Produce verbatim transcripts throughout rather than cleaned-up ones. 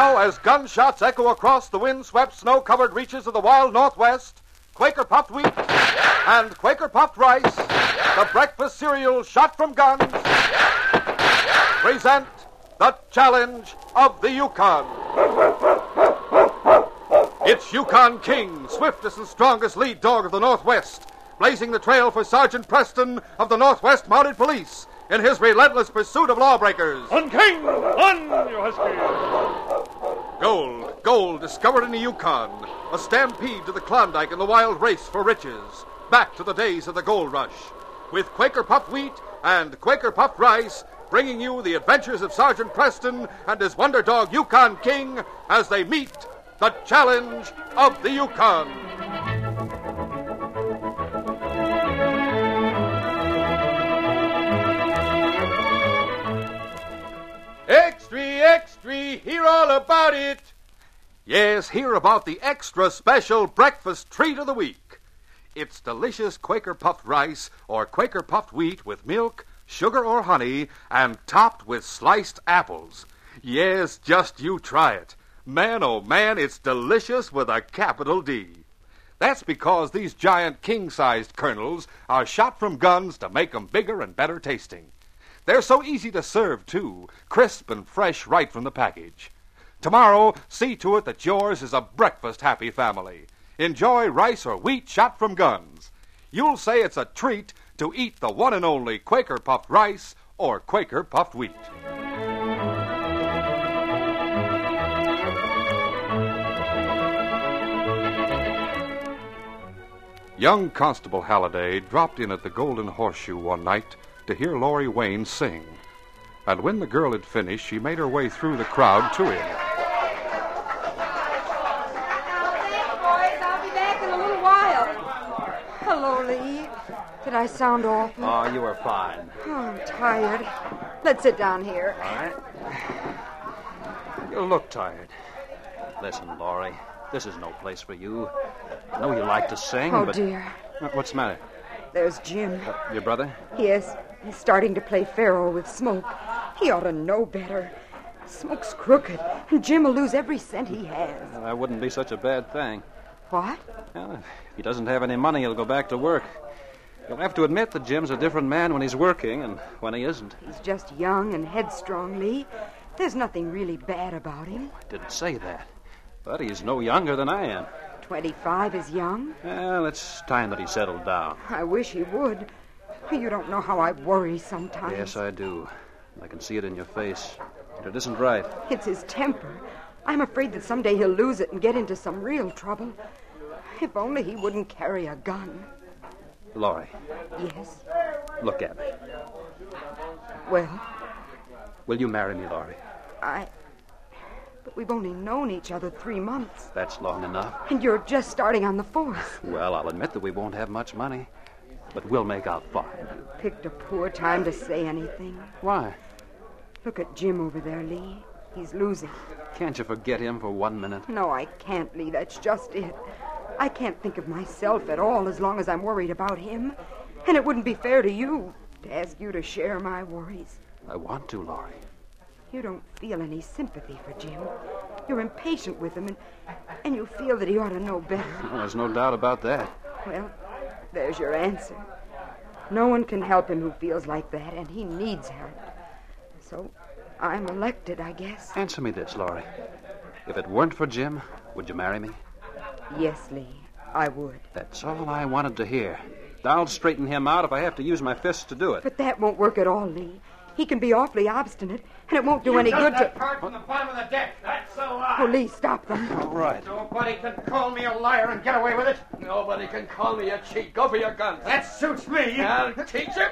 now, as gunshots echo across the wind-swept, snow-covered reaches of the wild Northwest, Quaker Puffed Wheat and Quaker Puffed Rice, the breakfast cereal shot from guns, present the challenge of the Yukon. It's Yukon King, swiftest and strongest lead dog of the Northwest, blazing the trail for Sergeant Preston of the Northwest Mounted Police in his relentless pursuit of lawbreakers. On, King! On, you husky! Gold, gold discovered in the Yukon. A stampede to the Klondike in the wild race for riches. Back to the days of the gold rush. With Quaker Puffed Wheat and Quaker Puffed Rice, bringing you the adventures of Sergeant Preston and his wonder dog Yukon King as they meet the challenge of the Yukon. Extra, extra, hear all about it. Yes, hear about the extra special breakfast treat of the week. It's delicious Quaker Puffed Rice or Quaker Puffed Wheat with milk, sugar, or honey, and topped with sliced apples. Yes, just you try it. Man, oh man, it's delicious with a capital D. That's because these giant king-sized kernels are shot from guns to make 'em bigger and better tasting. They're so easy to serve, too, crisp and fresh right from the package. Tomorrow, see to it that yours is a breakfast-happy family. Enjoy rice or wheat shot from guns. You'll say it's a treat to eat the one and only Quaker Puffed Rice or Quaker Puffed Wheat. Young Constable Halliday dropped in at the Golden Horseshoe one night to hear Laurie Wayne sing. And when the girl had finished, she made her way through the crowd to him. Thanks, boys. I'll be back in a little while. Hello, Lee. Did I sound awful? Oh, you were fine. Oh, I'm tired. Let's sit down here. All right. You look tired. Listen, Laurie, this is no place for you. I know you like to sing, Oh, but... dear. What's the matter? There's Jim. Uh, your brother? Yes, he's starting to play Pharaoh with Smoke. He ought to know better. Smoke's crooked, and Jim will lose every cent he has. Well, that wouldn't be such a bad thing. What? Well, if he doesn't have any money, he'll go back to work. You'll have to admit that Jim's a different man when he's working and when he isn't. He's just young and headstrong, Lee. There's nothing really bad about him. I didn't say that. But he's no younger than I am. Twenty-five is young. Well, it's time that he settled down. I wish he would. You don't know how I worry sometimes. Yes, I do. I can see it in your face. But it isn't right. It's his temper. I'm afraid that someday he'll lose it and get into some real trouble. If only he wouldn't carry a gun. Laurie. Yes? Look at me. Well? Will you marry me, Laurie? I... But we've only known each other three months. That's long enough. And you're just starting on the fourth. Well, I'll admit that we won't have much money, but we'll make out fine. You picked a poor time to say anything. Why? Look at Jim over there, Lee. He's losing. Can't you forget him for one minute? No, I can't, Lee. That's just it. I can't think of myself at all as long as I'm worried about him. And it wouldn't be fair to you to ask you to share my worries. I want to, Laurie. You don't feel any sympathy for Jim. You're impatient with him, and, and you feel that he ought to know better. Well, there's no doubt about that. Well, there's your answer. No one can help him who feels like that, and he needs help. So I'm elected, I guess. Answer me this, Laurie. If it weren't for Jim, would you marry me? Yes, Lee, I would. That's all I wanted to hear. I'll straighten him out if I have to use my fists to do it. But that won't work at all, Lee. He can be awfully obstinate, and it won't do you any good that to... part from the bottom of the deck. That's a lie. Oh, Lee, stop them. All right. Nobody can call me a liar and get away with it. Nobody can call me a cheat. Go for your guns. That suits me. I'll teach you.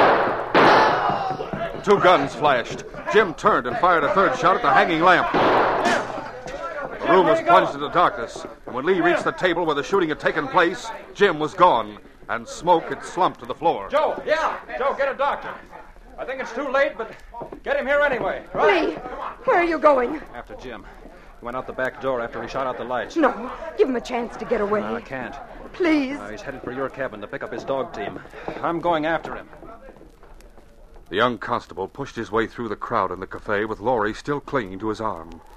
Two guns flashed. Jim turned and fired a third shot at the hanging lamp. The room was plunged into darkness, and when Lee reached the table where the shooting had taken place, Jim was gone, and Smoke had slumped to the floor. Joe, yeah. Joe, get a doctor. I think it's too late, but get him here anyway. Right? Lee, where are you going? After Jim. He went out the back door after he shot out the lights. No, give him a chance to get away. No, I can't. Please. Uh, he's headed for your cabin to pick up his dog team. I'm going after him. The young constable pushed his way through the crowd in the cafe with Laurie still clinging to his arm.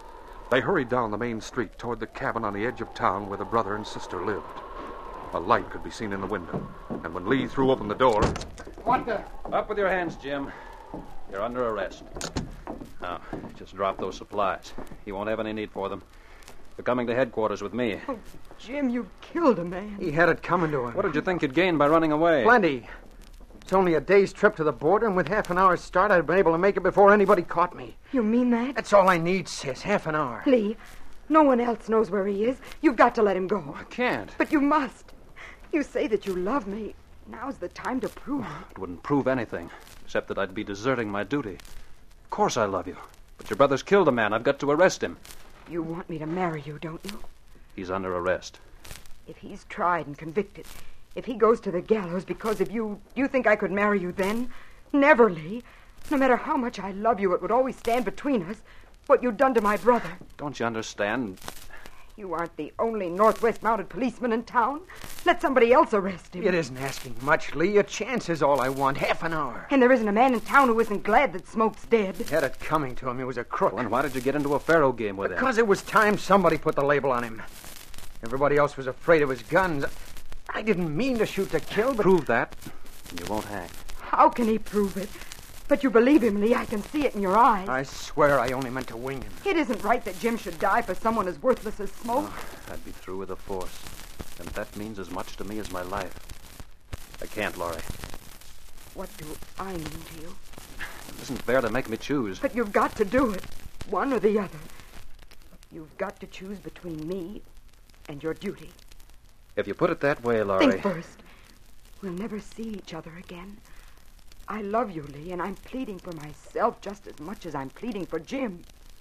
They hurried down the main street toward the cabin on the edge of town where the brother and sister lived. A light could be seen in the window, and when Lee threw open the door... What the... Up with your hands, Jim. You're under arrest. Now, just drop those supplies. You won't have any need for them. You're coming to headquarters with me. Oh, Jim, you killed a man. He had it coming to him. What did you think you'd gain by running away? Plenty. It's only a day's trip to the border, and with half an hour's start, I'd been able to make it before anybody caught me. You mean that? That's all I need, sis. Half an hour. Lee, no one else knows where he is. You've got to let him go. I can't. But you must. You say that you love me. Now's the time to prove it. It wouldn't prove anything, except that I'd be deserting my duty. Of course I love you. But your brother's killed a man. I've got to arrest him. You want me to marry you, don't you? He's under arrest. If he's tried and convicted, if he goes to the gallows because of you, you think I could marry you then? Never, Lee. No matter how much I love you, it would always stand between us. What you've done to my brother. Don't you understand? You aren't the only Northwest Mounted policeman in town. Let somebody else arrest him. It isn't asking much, Lee. A chance is all I want. Half an hour. And there isn't a man in town who isn't glad that Smoke's dead. He had it coming to him. He was a crook. Well, then why did you get into a faro game with him? Because it was time somebody put the label on him. Everybody else was afraid of his guns. I didn't mean to shoot to kill, but... Prove that, and you won't hang. How can he prove it? But you believe him, Lee. I can see it in your eyes. I swear I only meant to wing him. It isn't right that Jim should die for someone as worthless as Smoke. Oh, I'd be through with the force. And that means as much to me as my life. I can't, Laurie. What do I mean to you? It isn't fair to make me choose. But you've got to do it. One or the other. You've got to choose between me and your duty. If you put it that way, Laurie... Think first. We'll never see each other again. I love you, Lee, and I'm pleading for myself just as much as I'm pleading for Jim.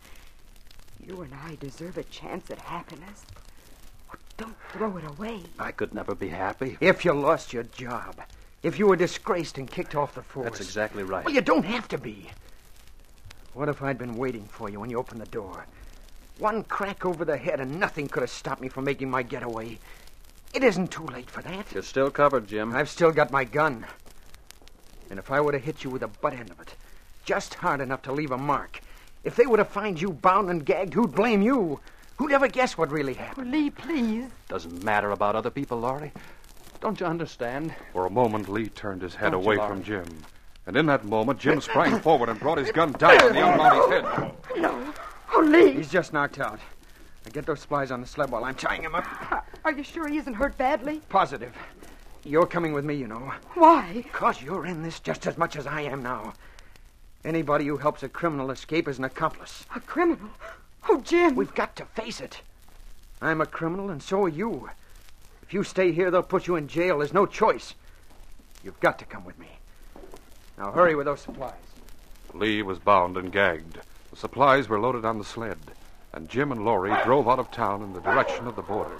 You and I deserve a chance at happiness. Oh, don't throw it away. I could never be happy. If you lost your job, if you were disgraced and kicked off the force... That's exactly right. Well, you don't have to be. What if I'd been waiting for you when you opened the door? One crack over the head and nothing could have stopped me from making my getaway. It isn't too late for that. You're still covered, Jim. I've still got my gun. And if I would have hit you with the butt end of it, just hard enough to leave a mark, if they would have found you bound and gagged, who'd blame you? Who'd ever guess what really happened? Oh, Lee, please. Doesn't matter about other people, Laurie. Don't you understand? For a moment, Lee turned his head Don't you, away Laurie? from Jim. And in that moment, Jim sprang forward and brought his gun down on the young Mounty's head. No. Oh, Lee. He's just knocked out. Now get those supplies on the sled while I'm tying him up. Are you sure he isn't hurt badly? Positive. You're coming with me, you know. Why? Because you're in this just as much as I am now. Anybody who helps a criminal escape is an accomplice. A criminal? Oh, Jim. We've got to face it. I'm a criminal, and so are you. If you stay here, they'll put you in jail. There's no choice. You've got to come with me. Now hurry with those supplies. Lee was bound and gagged. The supplies were loaded on the sled, and Jim and Laurie drove out of town in the direction of the border.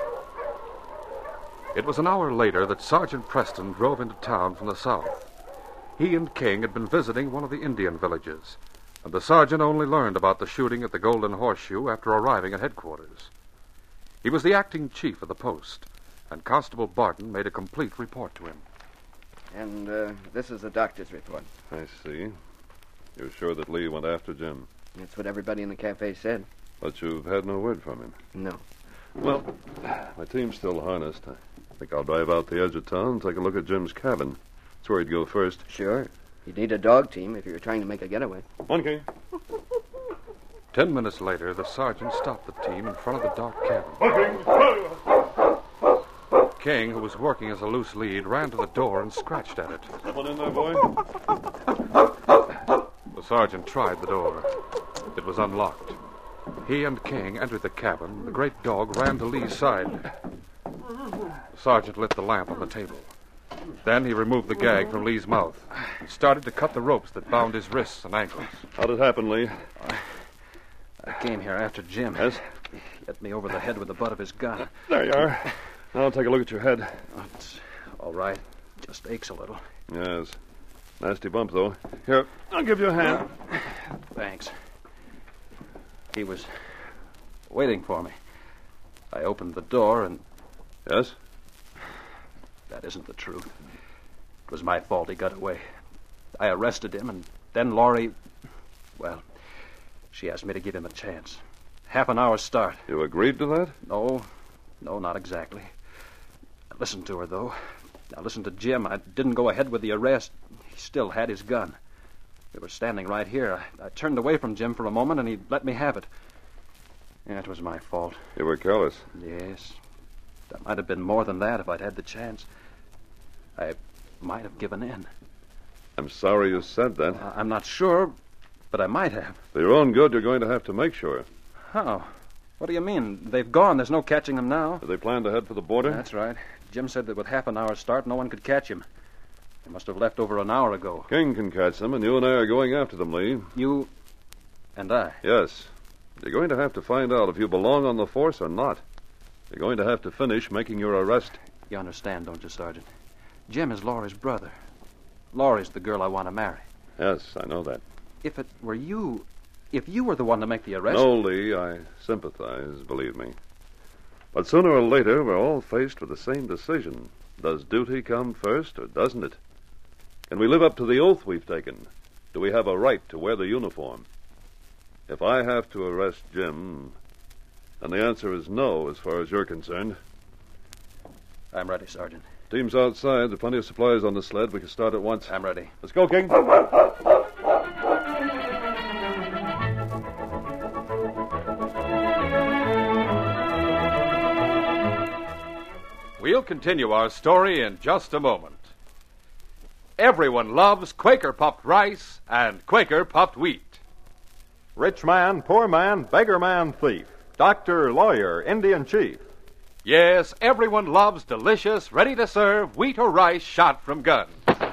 It was an hour later that Sergeant Preston drove into town from the south. He and King had been visiting one of the Indian villages, and the sergeant only learned about the shooting at the Golden Horseshoe after arriving at headquarters. He was the acting chief of the post, and Constable Barton made a complete report to him. And uh, this is the doctor's report. I see. You're sure that Lee went after Jim? That's what everybody in the cafe said. But you've had no word from him? No. Well, my team's still harnessed. I think I'll drive out the edge of town and take a look at Jim's cabin. That's where he'd go first. Sure. You'd need a dog team if you were trying to make a getaway. One King. Ten minutes later, the sergeant stopped the team in front of the dark cabin. One King. King, who was working as a loose lead, ran to the door and scratched at it. Someone in there, boy? The sergeant tried the door. It was unlocked. He and King entered the cabin. The great dog ran to Lee's side. The sergeant lit the lamp on the table. Then he removed the gag from Lee's mouth and started to cut the ropes that bound his wrists and ankles. How'd it happen, Lee? I came here after Jim. Yes? He hit me over the head with the butt of his gun. There you are. Now I'll take a look at your head. Oh, it's all right. Just aches a little. Yes. Nasty bump, though. Here, I'll give you a hand. Thanks. He was waiting for me. I opened the door and... Yes? That isn't the truth. It was my fault he got away. I arrested him, and then Laurie... Well, she asked me to give him a chance. Half an hour's start. You agreed to that? No, no, not exactly. I listened to her, though. Now, listen to Jim. I didn't go ahead with the arrest. He still had his gun. We were standing right here. I, I turned away from Jim for a moment, and he let me have it. Yeah, it was my fault. You were careless. Yes. That might have been more than that if I'd had the chance. I might have given in. I'm sorry you said that. Uh, I'm not sure, but I might have. For your own good, you're going to have to make sure. How? What do you mean? They've gone. There's no catching them now. Do they plan to head for the border? That's right. Jim said that with half an hour's start, no one could catch him. They must have left over an hour ago. King can catch them, and you and I are going after them, Lee. You and I? Yes. You're going to have to find out if you belong on the force or not. You're going to have to finish making your arrest. You understand, don't you, Sergeant? Jim is Laurie's brother. Laurie's the girl I want to marry. Yes, I know that. If it were you... If you were the one to make the arrest... No, Lee, I sympathize, believe me. But sooner or later, we're all faced with the same decision. Does duty come first, or doesn't it? Can we live up to the oath we've taken? Do we have a right to wear the uniform? If I have to arrest Jim, then the answer is no, as far as you're concerned. I'm ready, Sergeant. Team's outside. There are plenty of supplies on the sled. We can start at once. I'm ready. Let's go, King. We'll continue our story in just a moment. Everyone loves Quaker puffed rice and Quaker puffed wheat. Rich man, poor man, beggar man, thief. Doctor, lawyer, Indian chief. Yes, everyone loves delicious, ready-to-serve wheat or rice shot from guns.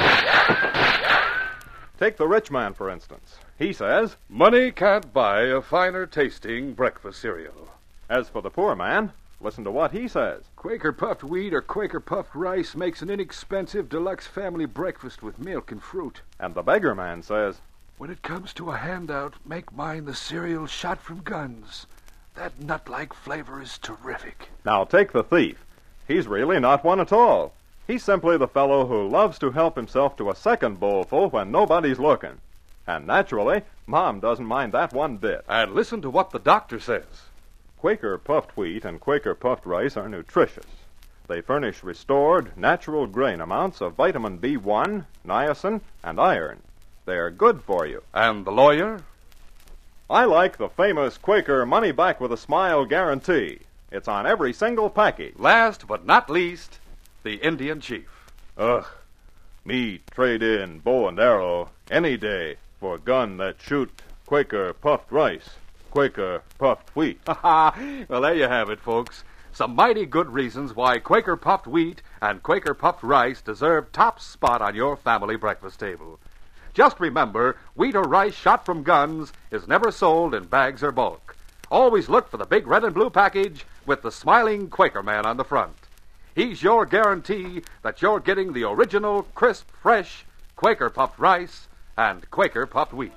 Take the rich man, for instance. He says, Money can't buy a finer tasting breakfast cereal. as for the poor man, listen to what he says. Quaker puffed wheat or Quaker puffed rice makes an inexpensive deluxe family breakfast with milk and fruit. And the beggar man says, When it comes to a handout, make mine the cereal shot from guns. That nut-like flavor is terrific. Now take the thief. He's really not one at all. He's simply the fellow who loves to help himself to a second bowlful when nobody's looking. And naturally, Mom doesn't mind that one bit. And listen to what the doctor says. Quaker puffed wheat and Quaker puffed rice are nutritious. They furnish restored, natural grain amounts of vitamin B one, niacin, and iron. They're good for you. And the lawyer? I like the famous Quaker money back with a smile guarantee. It's on every single package. Last but not least, the Indian chief. Ugh. Me trade in bow and arrow any day for gun that shoot Quaker puffed rice, Quaker puffed wheat. Ha ha! Well, there you have it, folks. Some mighty good reasons why Quaker puffed wheat and Quaker puffed rice deserve top spot on your family breakfast table. Just remember, wheat or rice shot from guns is never sold in bags or bulk. Always look for the big red and blue package with the smiling Quaker man on the front. He's your guarantee that you're getting the original, crisp, fresh Quaker puffed rice and Quaker puffed wheat.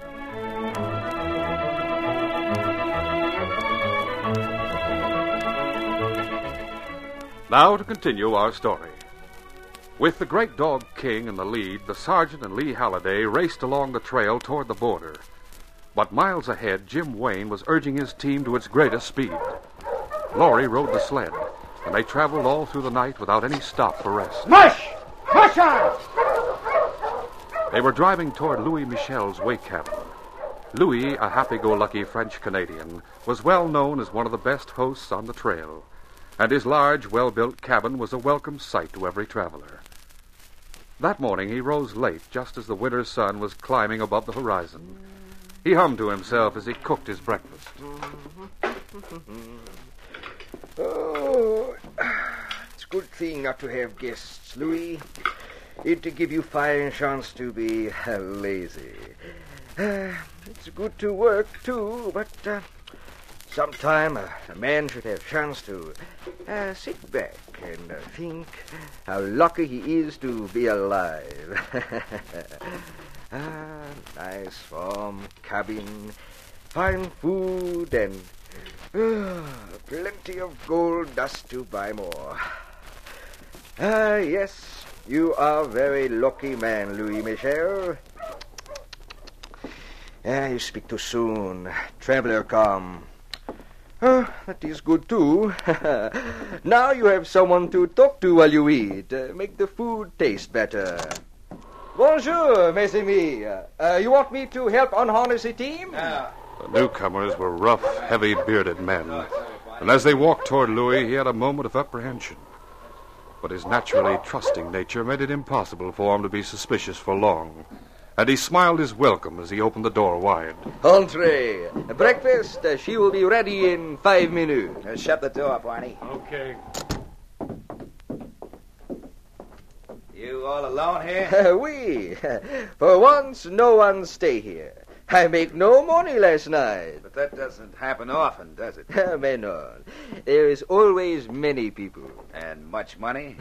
Now to continue our story. With the great dog King in the lead, the sergeant and Lee Halliday raced along the trail toward the border. But miles ahead, Jim Wayne was urging his team to its greatest speed. Laurie rode the sled, and they traveled all through the night without any stop for rest. Mush! Mush on! They were driving toward Louis Michel's wake cabin. Louis, a happy-go-lucky French-Canadian, was well known as one of the best hosts on the trail, and his large, well-built cabin was a welcome sight to every traveler. That morning he rose late, just as the winter sun was climbing above the horizon. He hummed to himself as he cooked his breakfast. Oh, it's a good thing not to have guests, Louis. It'd give you fine chance to be uh, lazy. Uh, it's good to work, too, but uh, sometime uh, a man should have chance to uh, sit back and uh, think how lucky he is to be alive. Ah, nice warm cabin, fine food, and uh, plenty of gold dust to buy more. Ah, yes, you are a very lucky man, Louis Michel. Ah, you speak too soon. Traveler come. Oh, that is good, too. Now you have someone to talk to while you eat. Uh, make the food taste better. Bonjour, mes amis. Uh, you want me to help unharness the team? The newcomers were rough, heavy-bearded men, and as they walked toward Louis, he had a moment of apprehension. But his naturally trusting nature made it impossible for him to be suspicious for long, and he smiled his welcome as he opened the door wide. Entree. Breakfast, uh, she will be ready in five minutes. Uh, shut the door, Barney. Okay. You all alone here? Uh, oui. For once, no one stay here. I make no money last night. But that doesn't happen often, does it? Mais non. There is always many people. And much money?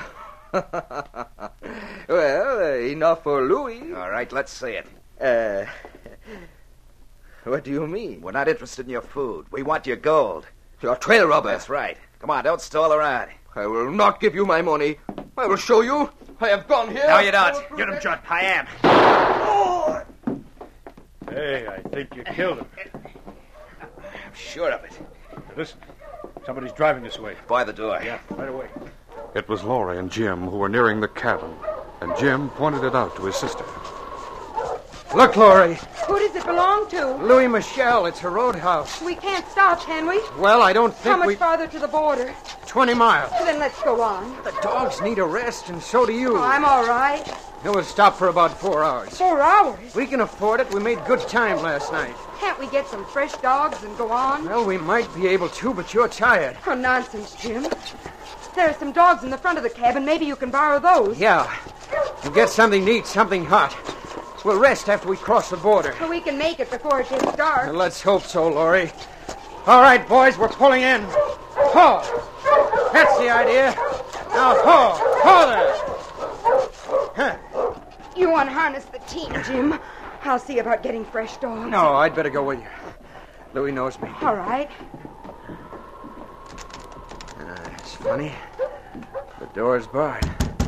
Well, uh, enough for Louis. All right, let's see it. Uh, what do you mean? We're not interested in your food. We want your gold. You're a trail robber. That's right. Come on, don't stall around. I will not give you my money. I will show you. I have gone here. No, you don't. Get him, John. I am. Oh! Hey, I think you killed him. I'm sure of it. Listen, somebody's driving this way. By the door. Yeah, right away. It was Laurie and Jim who were nearing the cabin, and Jim pointed it out to his sister. Look, Laurie. Who does it belong to? Louis Michel. It's a roadhouse. We can't stop, can we? Well, I don't think How much we... farther to the border? Twenty miles. Then let's go on. The dogs need a rest, and so do you. Oh, I'm all right. It will stop for about four hours. Four hours? We can afford it. We made good time last night. Can't we get some fresh dogs and go on? Well, we might be able to, but you're tired. Oh, nonsense, Jim. There are some dogs in the front of the cabin. Maybe you can borrow those. Yeah. And get something to eat, something hot. We'll rest after we cross the border. We can make it before it gets dark. Well, let's hope so, Laurie. All right, boys, we're pulling in. Ho! That's the idea. Now, ho! Ho there! Huh. You unharness the team, Jim. I'll see about getting fresh dogs. No, I'd better go with you. Louis knows me. All right. Uh, it's funny. The door's barred.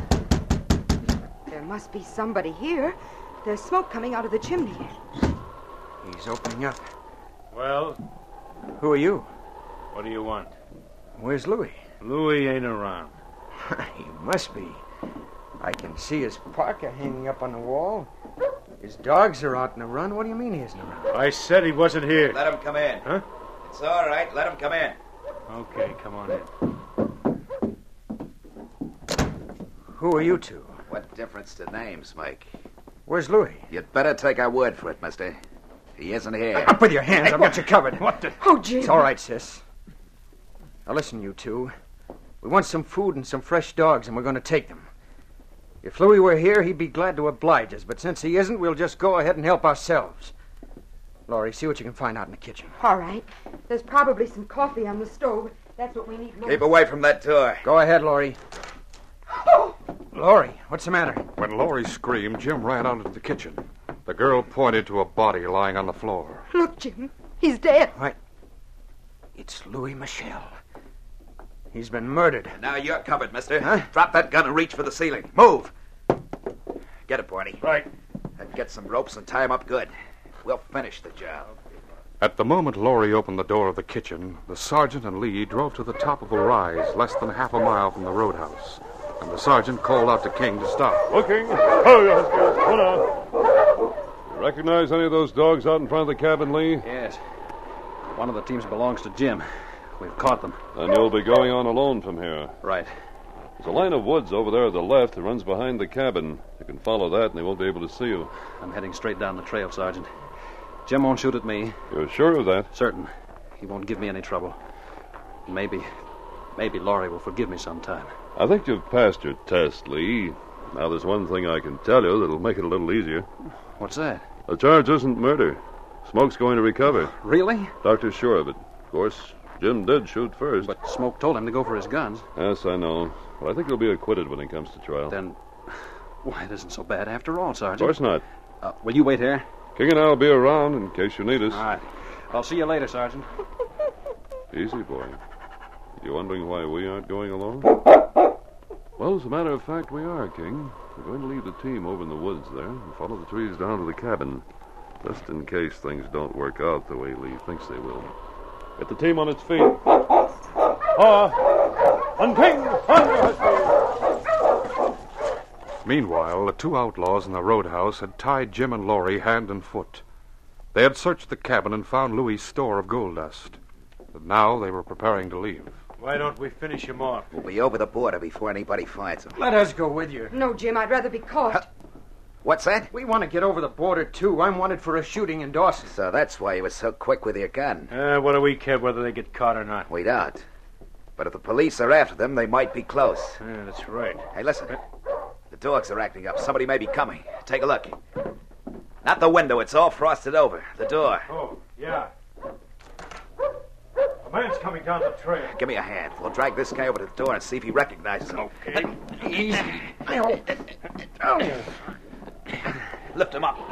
There must be somebody here. There's smoke coming out of the chimney. He's opening up. Well, Who are you? what do you want? Where's Louis? Louis ain't around. He must be. I can see his parka hanging up on the wall. His dogs are out on the run. What do you mean he isn't around? I said he wasn't here. Let him come in. Huh? It's all right. Let him come in. Okay, come on in. Who are you two? What difference do names make? Where's Louis? You'd better take our word for it, mister. He isn't here. Up with your hands. I've got you covered. What the... Oh, Jim. It's all right, sis. Now listen, you two. We want some food and some fresh dogs, and we're going to take them. If Louis were here, he'd be glad to oblige us, but since he isn't, we'll just go ahead and help ourselves. Laurie, see what you can find out in the kitchen. All right. There's probably some coffee on the stove. That's what we need most. Keep away from that door. Go ahead, Laurie. Oh! Laurie, what's the matter? When Laurie screamed, Jim ran out into the kitchen. The girl pointed to a body lying on the floor. Look, Jim. He's dead. Why, it's Louis Michel. He's been murdered. Now you're covered, mister. Huh? Drop that gun and reach for the ceiling. Move. Get it, Barney. Right. And get some ropes and tie him up good. We'll finish the job. At the moment Laurie opened the door of the kitchen, the sergeant and Lee drove to the top of a rise less than half a mile from the roadhouse. And the sergeant called out to King to stop. Looking. Oh, yes, hold on. You recognize any of those dogs out in front of the cabin, Lee? Yes. One of the teams belongs to Jim. We've caught them. Then you'll be going on alone from here. Right. There's a line of woods over there to the left that runs behind the cabin. You can follow that and they won't be able to see you. I'm heading straight down the trail, Sergeant. Jim won't shoot at me. You're sure of that? Certain. He won't give me any trouble. Maybe, maybe Laurie will forgive me sometime. I think you've passed your test, Lee. Now there's one thing I can tell you that'll make it a little easier. What's that? The charge isn't murder. Smoke's going to recover. Really? Doctor's sure of it. Of course, Jim did shoot first. But Smoke told him to go for his guns. Yes, I know. But I think he'll be acquitted when it comes to trial. Then, why, it isn't so bad after all, Sergeant. Of course not. Uh, will you wait here? King and I will be around in case you need us. All right. I'll see you later, Sergeant. Easy, boy. You wondering why we aren't going along? Well, as a matter of fact, we are, King. We're going to leave the team over in the woods there and follow the trees down to the cabin, just in case things don't work out the way Lee thinks they will. Get the team on its feet. Ah! And King! Meanwhile, the two outlaws in the roadhouse had tied Jim and Laurie hand and foot. They had searched the cabin and found Louis's store of gold dust. But now they were preparing to leave. Why don't we finish him off? We'll be over the border before anybody finds him. Let us go with you. No, Jim, I'd rather be caught. What's that? We want to get over the border, too. I'm wanted for a shooting in Dawson. So that's why you were so quick with your gun. Uh, what do we care whether they get caught or not? We don't. But if the police are after them, they might be close. Yeah, that's right. Hey, listen. The dogs are acting up. Somebody may be coming. Take a look. Not the window. It's all frosted over. The door. Oh, yeah. A man's coming down the trail. Give me a hand. We'll drag this guy over to the door and see if he recognizes him. Okay. Easy. Lift him up.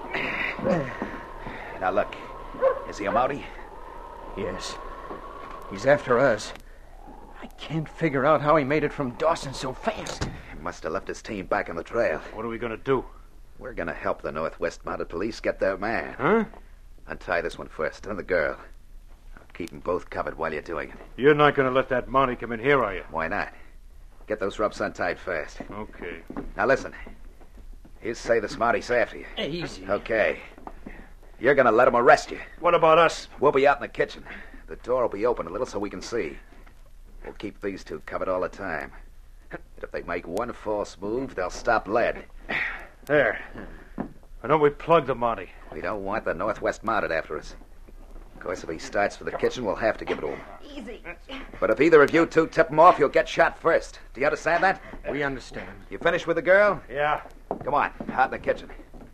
Now, look. Is he a Mountie? Yes. He's after us. I can't figure out how he made it from Dawson so fast. He must have left his team back on the trail. What are we going to do? We're going to help the Northwest Mounted Police get their man. Huh? Untie this one first, then the girl. I'll keep them both covered while you're doing it. You're not going to let that Mountie come in here, are you? Why not? Get those ropes untied fast. Okay. Now listen. He'll say the Moutie's after you. Easy. Okay. You're going to let him arrest you. What about us? We'll be out in the kitchen. The door will be open a little so we can see. We'll keep these two covered all the time. But if they make one false move, they'll stop lead. There. Why don't we plug the Mountie? We don't want the Northwest Mounted after us. Of course, if he starts for the kitchen, we'll have to give it to him. Easy. But if either of you two tip him off, you'll get shot first. Do you understand that? We understand. You finished with the girl? Yeah. Come on, out in the kitchen.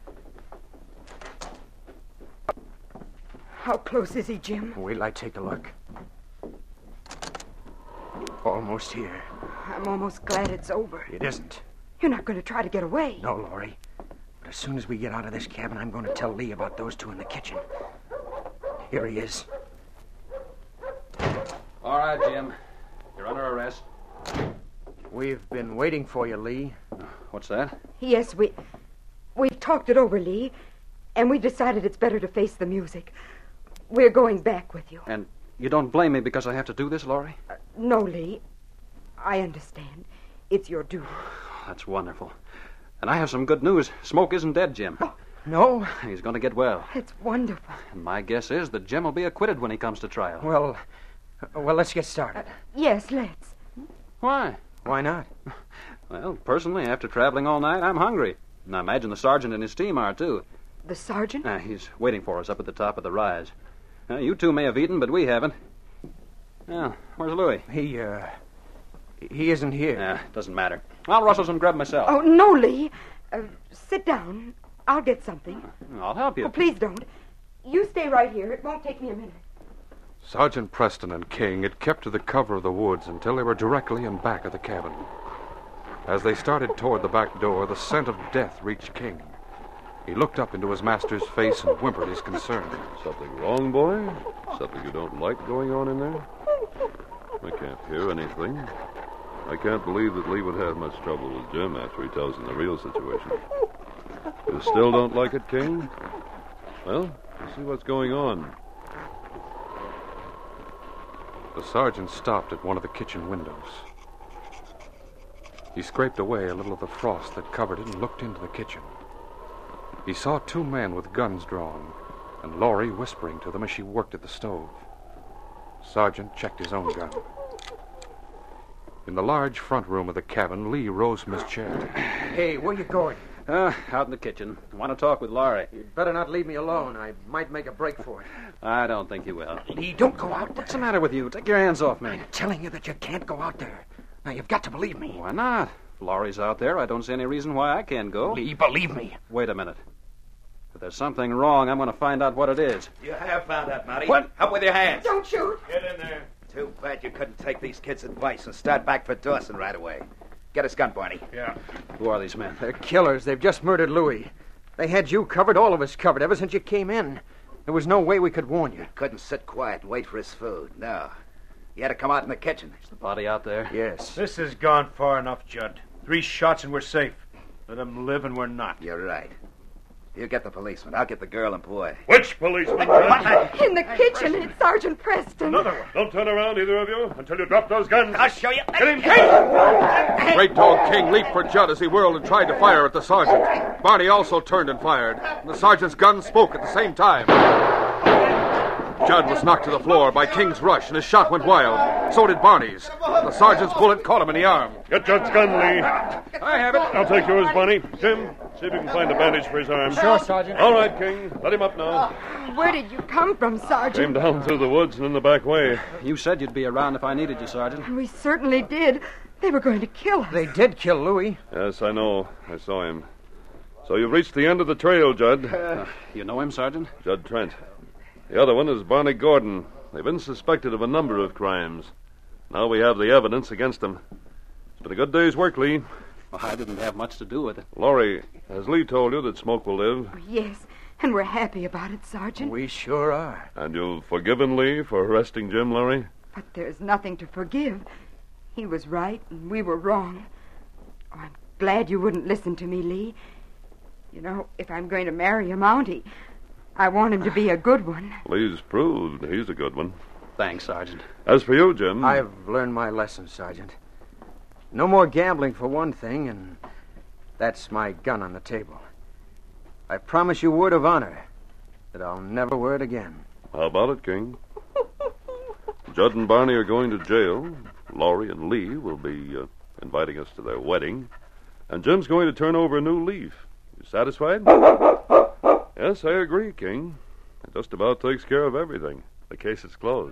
How close is he, Jim? Wait till I take a look. Almost here. I'm almost glad it's over. It isn't. You're not going to try to get away. No, Laurie. But as soon as we get out of this cabin, I'm going to tell Lee about those two in the kitchen. Here he is. All right, Jim. You're under arrest. We've been waiting for you, Lee. What's that? Yes, we... We've talked it over, Lee, and we decided it's better to face the music. We're going back with you. And you don't blame me because I have to do this, Laurie? Uh, no, Lee. I understand. It's your duty. That's wonderful. And I have some good news. Smoke isn't dead, Jim. Oh. No? He's going to get well. It's wonderful. And my guess is that Jim will be acquitted when he comes to trial. Well, uh, well, let's get started. Uh, yes, let's. Why? Why not? Well, personally, after traveling all night, I'm hungry. And I imagine the sergeant and his team are, too. The sergeant? Uh, he's waiting for us up at the top of the rise. Uh, you two may have eaten, but we haven't. Well, where's Louis? He, uh... He isn't here. Yeah, doesn't matter. I'll rustle some grub myself. Oh, no, Lee. Uh, sit down. I'll get something. I'll help you. Oh, please don't. You stay right here. It won't take me a minute. Sergeant Preston and King had kept to the cover of the woods until they were directly in back of the cabin. As they started toward the back door, the scent of death reached King. He looked up into his master's face and whimpered his concern. Something wrong, boy? Something you don't like going on in there? I can't hear anything. I can't believe that Lee would have much trouble with Jim after he tells him the real situation. You still don't like it, King? Well, let's see what's going on. The sergeant stopped at one of the kitchen windows. He scraped away a little of the frost that covered it and looked into the kitchen. He saw two men with guns drawn, and Laurie whispering to them as she worked at the stove. Sergeant checked his own gun. In the large front room of the cabin, Lee rose from his chair. Hey, where you going? Uh, out in the kitchen. I want to talk with Laurie. You'd better not leave me alone. I might make a break for it. I don't think you will. Lee, don't go out there. What's the matter with you? Take your hands off me. I'm telling you that you can't go out there. Now, you've got to believe me. Why not? If Laurie's out there, I don't see any reason why I can't go. Lee, believe me. Wait a minute. If there's something wrong, I'm going to find out what it is. You have found out, Mountie. What? Up with your hands. Don't shoot. Get in there. Too bad you couldn't take these kids' advice and start back for Dawson right away. Get his gun, Barney. Yeah. Who are these men? They're killers. They've just murdered Louis. They had you covered, all of us covered, ever since you came in. There was no way we could warn you. Couldn't sit quiet and wait for his food. No. He had to come out in the kitchen. Is the body out there? Yes. This has gone far enough, Judd. Three shots and we're safe. Let them live and we're not. You're right. You get the policeman. I'll get the girl and boy. Which policeman, Judge? In the kitchen, it's Sergeant Preston. Another one. Don't turn around, either of you, until you drop those guns. I'll show you. Get him, King! Great Dog King leaped for Judd as he whirled and tried to fire at the sergeant. Barney also turned and fired, and the sergeant's gun spoke at the same time. Judd was knocked to the floor by King's rush, and his shot went wild. So did Barney's. The sergeant's bullet caught him in the arm. Get Judd's gun, Lee. I have it. I'll take yours, Barney. Jim, see if you can find a bandage for his arm. Sure, Sergeant. All right, King. Let him up now. Where did you come from, Came Sergeant? down through the woods and in the back way. You said you'd be around if I needed you, Sergeant. We certainly did. They were going to kill us. They did kill Louis. Yes, I know. I saw him. So you've reached the end of the trail, Judd. Uh, you know him, Sergeant? Judd Trent. The other one is Barney Gordon. They've been suspected of a number of crimes. Now we have the evidence against them. It's been a good day's work, Lee. Well, I didn't have much to do with it. Laurie, has Lee told you that Smoke will live? Oh, yes, and we're happy about it, Sergeant. We sure are. And you've forgiven Lee for arresting Jim, Laurie? But there's nothing to forgive. He was right, and we were wrong. Oh, I'm glad you wouldn't listen to me, Lee. You know, if I'm going to marry a Mountie, I want him to be a good one. Lee's proved he's a good one. Thanks, Sergeant. As for you, Jim... I've learned my lesson, Sergeant. No more gambling for one thing, and that's my gun on the table. I promise you word of honor that I'll never wear it again. How about it, King? Judd and Barney are going to jail. Laurie and Lee will be uh, inviting us to their wedding. And Jim's going to turn over a new leaf. You satisfied? Yes, I agree, King. It just about takes care of everything. The case is closed.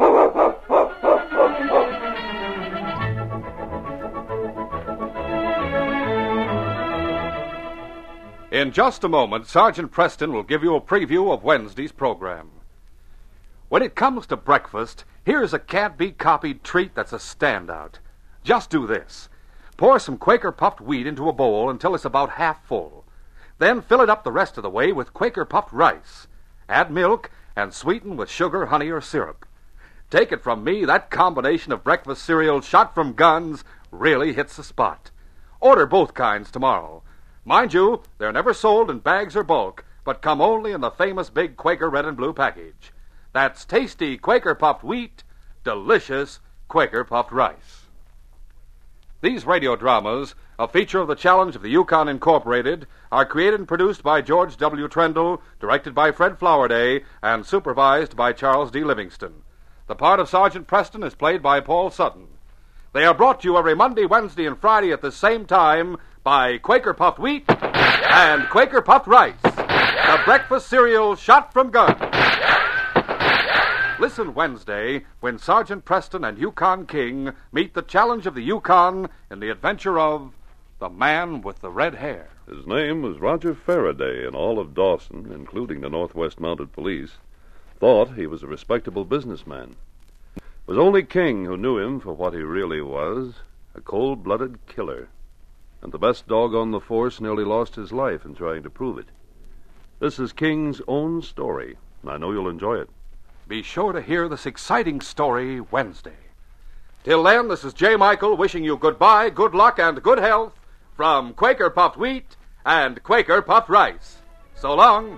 In just a moment, Sergeant Preston will give you a preview of Wednesday's program. When it comes to breakfast, here's a can't-be-copied treat that's a standout. Just do this. Pour some Quaker puffed wheat into a bowl until it's about half full. Then fill it up the rest of the way with Quaker puffed rice. Add milk and sweeten with sugar, honey, or syrup. Take it from me, that combination of breakfast cereal shot from guns really hits the spot. Order both kinds tomorrow. Mind you, they're never sold in bags or bulk, but come only in the famous big Quaker red and blue package. That's tasty Quaker puffed wheat, delicious Quaker puffed rice. These radio dramas, a feature of the Challenge of the Yukon Incorporated, are created and produced by George W. Trendle, directed by Fred Flowerday, and supervised by Charles D. Livingston. The part of Sergeant Preston is played by Paul Sutton. They are brought to you every Monday, Wednesday, and Friday at the same time by Quaker Puffed Wheat and Quaker Puffed Rice, the breakfast cereal shot from guns. Listen Wednesday when Sergeant Preston and Yukon King meet the Challenge of the Yukon in the adventure of the Man with the Red Hair. His name was Roger Faraday, and all of Dawson, including the Northwest Mounted Police, thought he was a respectable businessman. It was only King who knew him for what he really was, a cold-blooded killer. And the best dog on the force nearly lost his life in trying to prove it. This is King's own story, and I know you'll enjoy it. Be sure to hear this exciting story Wednesday. Till then, this is J. Michael wishing you goodbye, good luck, and good health from Quaker Puffed Wheat and Quaker Puffed Rice. So long.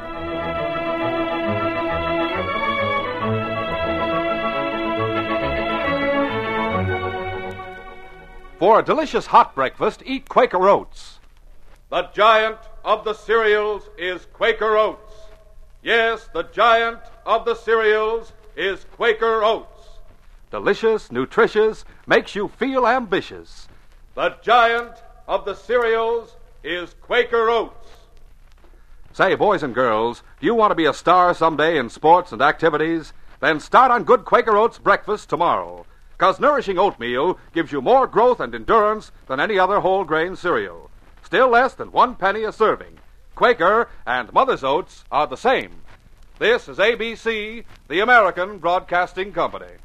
For a delicious hot breakfast, eat Quaker Oats. The giant of the cereals is Quaker Oats. Yes, the giant of the cereals is Quaker Oats. Delicious, nutritious, makes you feel ambitious. The giant of the cereals is Quaker Oats. Say, boys and girls, do you want to be a star someday in sports and activities? Then start on good Quaker Oats breakfast tomorrow. Because nourishing oatmeal gives you more growth and endurance than any other whole grain cereal. Still less than one penny a serving. Quaker and Mother's Oats are the same. This is A B C, the American Broadcasting Company.